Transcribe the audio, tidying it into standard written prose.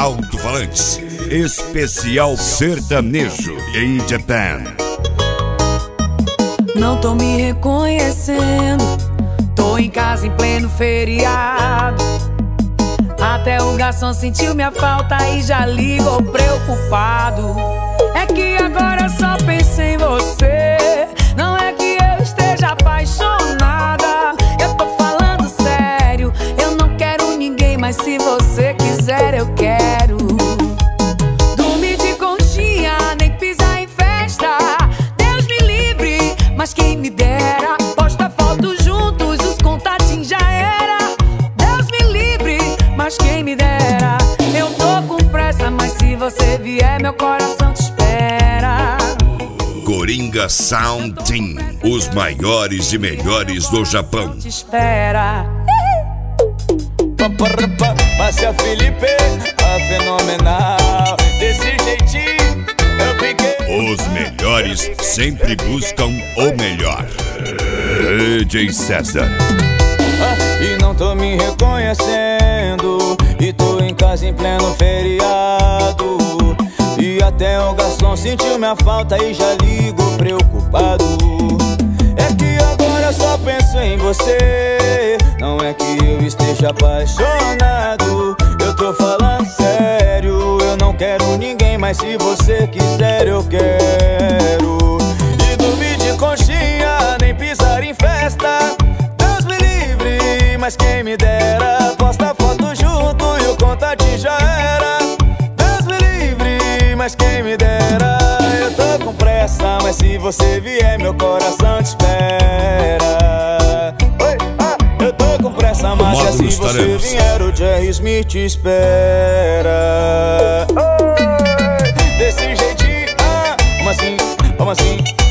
alto-falantes. Especial sertanejo em Japan. Não tô me reconhecendo, tô em casa em pleno feriado. Até o garçom sentiu minha falta e já ligou preocupado. É que agora eu só penso em você, não é que eu esteja apaixonada. Eu tô falando sério, eu não quero ninguém, mas se você quiser eu quero. Dormir de conchinha, nem pisar em festa, Deus me livre, mas quem me dera. Posta foto juntos, os contatinhos já era. Deus me livre, mas quem me dera. Eu tô com pressa, mas se você vier, meu coração te espera. Coringa Sound Team, os maiores e melhores do Japão. Te espera. Márcia Felipe, a fenomenal. Desse jeitinho eu fiquei. Os melhores sempre buscam o melhor. DJ César. E não tô me reconhecendo, e tô em casa em pleno feriado. E até o garçom sentiu minha falta e já ligou preocupado. É que agora eu só penso em você, não é que eu esteja apaixonado. Eu tô falando sério, eu não quero ninguém, mas se você quiser eu quero. E dormir de conchinha, nem pisar em festa, Deus me livre, mas quem me dera. Posta foto junto e o contatinho já era. Deus me livre, mas quem me dera. Eu tô com pressa, mas se você vier, meu coração te espera. Oi, eu tô com pressa, mas se você vier, o Jerry Smith te espera. Oi, desse jeitinho, como assim, como assim?